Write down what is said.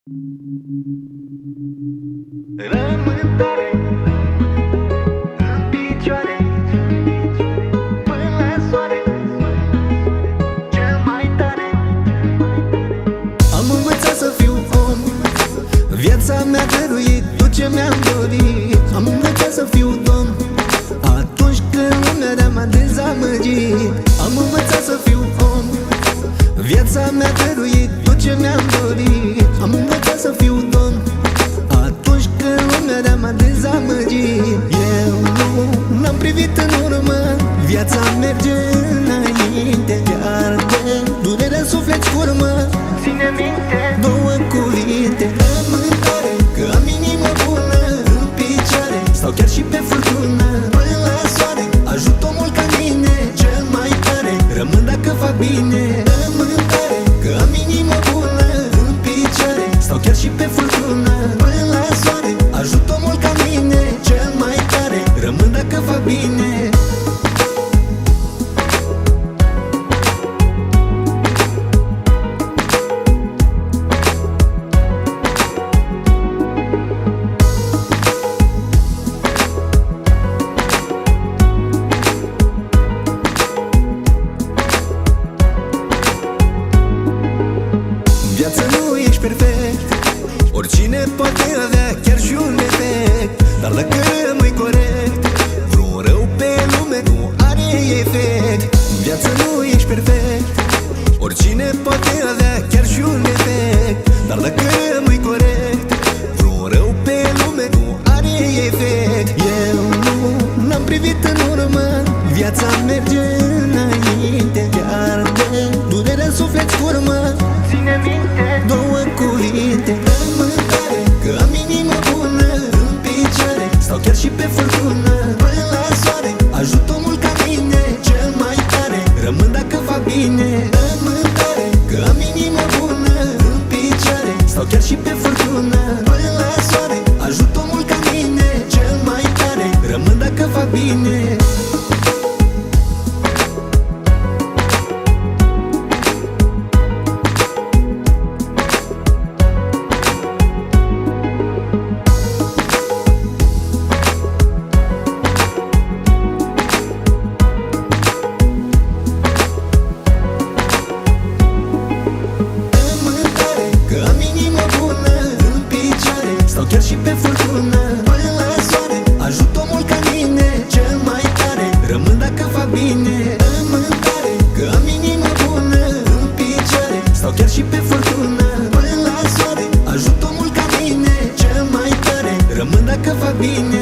Rămân tare în picioare până la soare, cel mai tare. Am învățat să fiu om, viața mea dăruit tot ce mi-am dorit. Am învățat să fiu domn atunci când lumea m-a dezamăgit. Am învățat să fiu om, viața mea dăruit tot ce mi-am dorit. Am învățat să fiu domn atunci când lumea m-a dezamăgit. Eu nu am privit în urmă, viața merge înainte, iar de durerea suflet scurmă. Ține minte Două cuvinte: rămân tare, că am inimă bună în picioare, stau chiar și pe furtună până la soare. Ajut omul ca mine, cel mai tare, rămân dacă fac bine. Rămân tare, că am inimă bună în picioare, stau chiar și pe furtună până la soare. Ajut omul ca mine, cel mai tare, rămân dacă fac bine. Viața nu ești perfect, oricine poate avea chiar și un defect. Dar dacă rămâi corect, vreun rău pe lume nu are efect. Viața nu ești perfect, oricine poate avea chiar și un defect. Dar dacă rămâi corect, vreun rău pe lume nu are efect. Eu nu am privit în urmă, viața merge înainte, chiar de durerea suflet scurmă. Ține minte Două cuvinte: rămân tare, că am inimă bună în picioare, stau chiar și pe furtună până la soare. Ajut omul ca mine, cel mai tare, rămân dacă fac bine. Rămân tare, că am inimă bună în picioare, stau chiar și pe furtună până la soare. Ajut omul ca mine, cel mai tare, rămân dacă fac bine. Chiar și pe furtună până la soare. Ajut omul ca mine, cel mai tare, rămân dacă fac bine. Rămân tare, că am inimă bună în picioare, stau chiar și pe furtună până la soare. Ajut omul ca mine, cel mai tare, rămân dacă fac bine.